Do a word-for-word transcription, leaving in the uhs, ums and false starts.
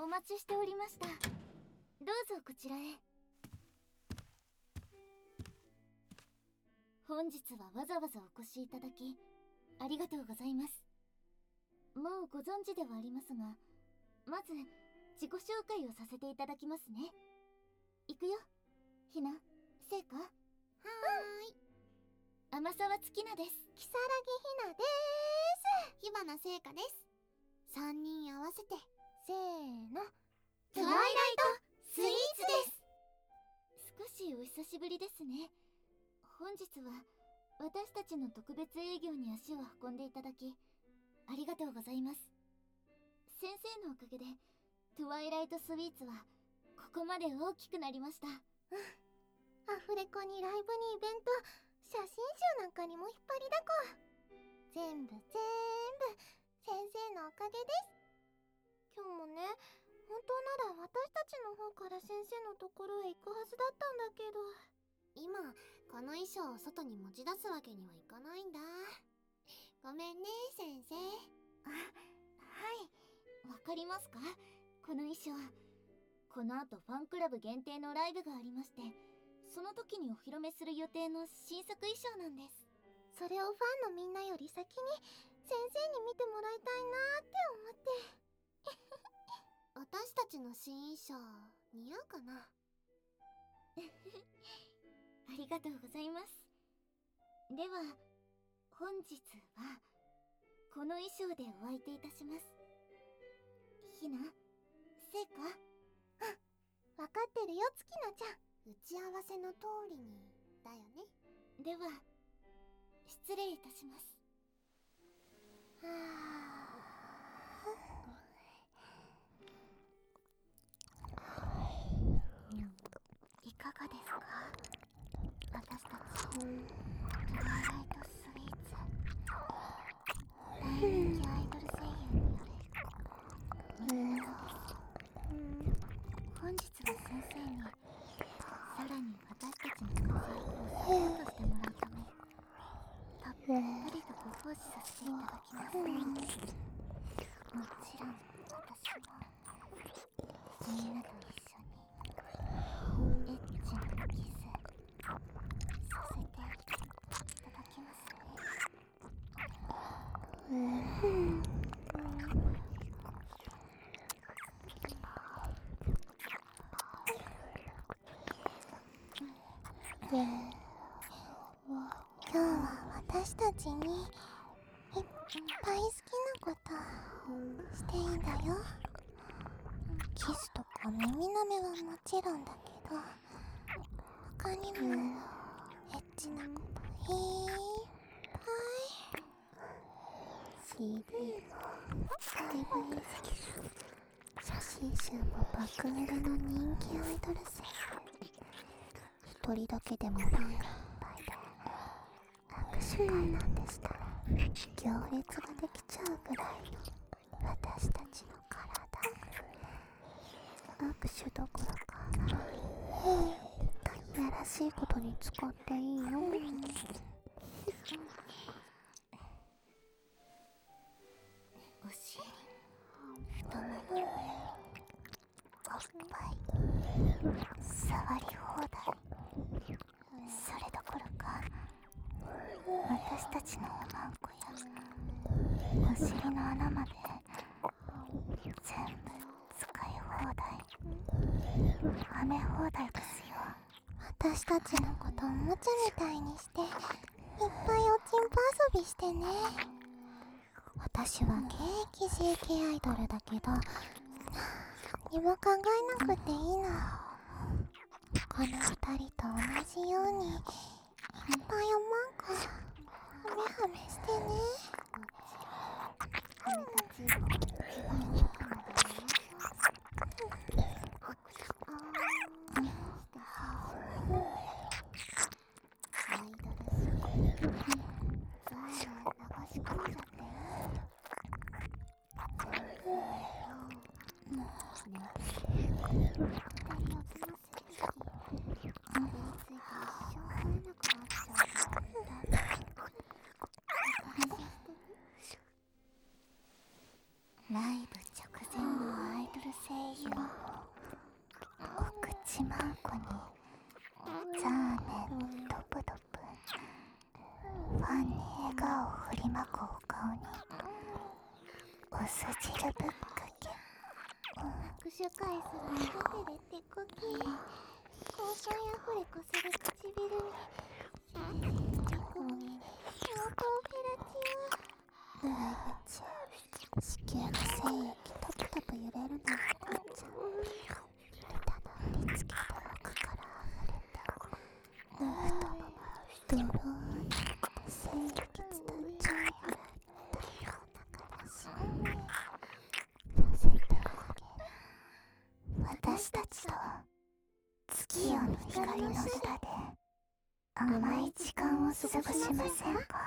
お待ちしておりました。どうぞこちらへ。本日はわざわざお越しいただきありがとうございます。もうご存知ではありますが、まず自己紹介をさせていただきますね。いくよ。ひな、せいか。はーい。天沢月菜です。 如月ひなでーす。火花せいかです。さんにん合わせてせーの、 トワイライトスイーツです。少しお久しぶりですね。本日は私たちの特別営業に足を運んでいただきありがとうございます。先生のおかげでトワイライトスイーツはここまで大きくなりました。うん、 アフレコにライブにイベント、写真集なんかにも引っ張りだこ。全部全部先生のおかげです。今日もね、本当なら私たちの方から先生のところへ行くはずだったんだけど、今この衣装を外に持ち出すわけにはいかないんだ。ごめんね先生。 あ、はい、わかりますか？この衣装、この後ファンクラブ限定のライブがありまして、その時にお披露目する予定の新作衣装なんです。 それをファンのみんなより先に先生に見てもらいたいなーって思って私たちの新衣装似合うかな？ ありがとうございます。では本日はこの衣装でお相手いたします。ひな、せいか。 うん、わかってるよ月菜ちゃん。打ち合わせの通りにだよね。 では失礼いたします。 はあ、いかがですか？私たちトワイライトスイーツ、大人気アイドル声優による、うん、本日は先生にさらに私たちの活躍をサポートしてもらうため、たっぷりとご奉仕させていただきます。もちろん私もみんなと一緒にエッチなキスさせていただきますね。うん今日は私たちにいっぱい好きなことしていいんだよ。キスとか耳舐めはもちろんだけど、他にもエッチなこといっぱい。 シーディー も ディーブイディー 写真集も爆売れの人気アイドル性、一人だけでもファンがいっぱいで握手会なんてしたら行列ができちゃうぐらいの私たちの体。握手どころかいやらしいことに使っていいよ。 お尻、 太もも、おっぱい、触り放題。それどころか私たちのおまんこやお尻の穴まで全部使い放題、はめ放題ですよ。私たちのことおもちゃみたいにしていっぱいおちんぽ遊びしてね。私は現役 ジェーケー アイドルだけど何も考えなくていいの。他の二人と同じようにいっぱいおまんこはめはめしてね。はめたち自分の中までアイドル好き全部流し込んじゃっていい。もうね、二人を済ませるし、それについて一生吠えなくなっちゃうんだ。ライブ直前のアイドル声優ゆのお口まんこにザーメンドプドプ、ファンに笑顔を振りまくお顔にお酢汁ぶっかけ、握手会するテレテコキ、興奮あふれこする唇にシャレシャレチョコに濃厚フェラチオ、ぬいぐち子宮の精液タプタプ揺れるのがこっちゃう、歌の振り付けで奥から溢れた太ももドローンって精液伝っちゃうやら太陽だからしさせてあげる。私たちと月夜の光の下で甘い時間を過ごしませんか？